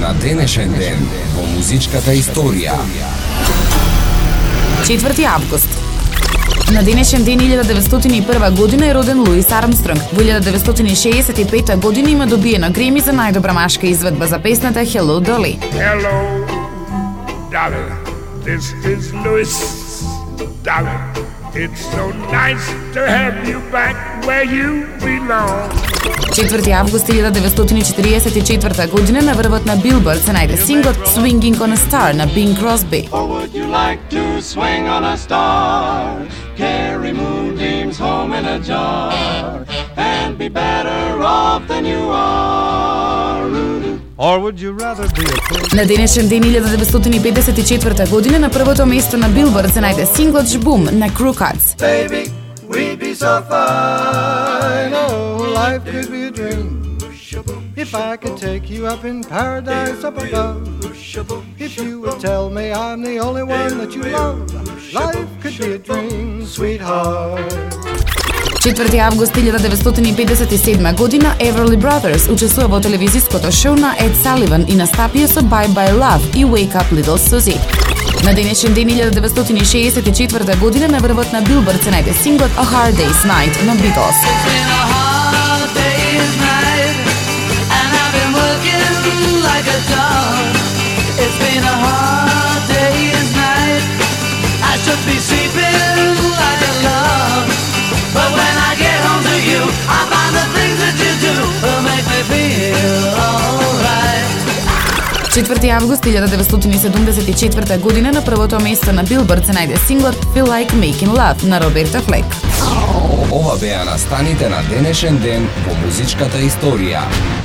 на денешен ден во музичката историја. 4 август. На денешен ден 1901 година е роден Луис Армстронг. Во 1965 година има добиено Греми за најдобра машка изведба за песната Hello Dolly. Hello, Dolly. This is Louis, Dolly. It's so nice to have you back where you belong. 4 август 1944 година на врвот на Билборд се најде синглот Swinging on a Star на Bing Crosby. Or would you like to swing on a star? Carry moonbeams home in a jar and be better off than you are. Or would you rather be a prince? На денешен ден 1954 година на првото место на Билборд се најде синглот Жбум на Crew Cuts. Baby, we'd be so fine. Oh, life could be a dream. If I could take you up in paradise up above. If you would tell me I'm the only one that you love. Life could be a dream, sweetheart. 4 август 1957 година Everly Brothers учествува во телевизиското шоу на Ед Саливан и настапија со Bye Bye Love и Wake Up Little Susie. На денешен ден 1964 година на врвот на Билборд се најде синглот A Hard Day's Night на Beatles. But when I get home to you, I find the things that you do will make me feel alright. 4 август 1974 година на првото место на Билборд се најде синглот Feel Like Making Love на Роберта Флек. Ова беа настаните на денешен ден во музичката историја.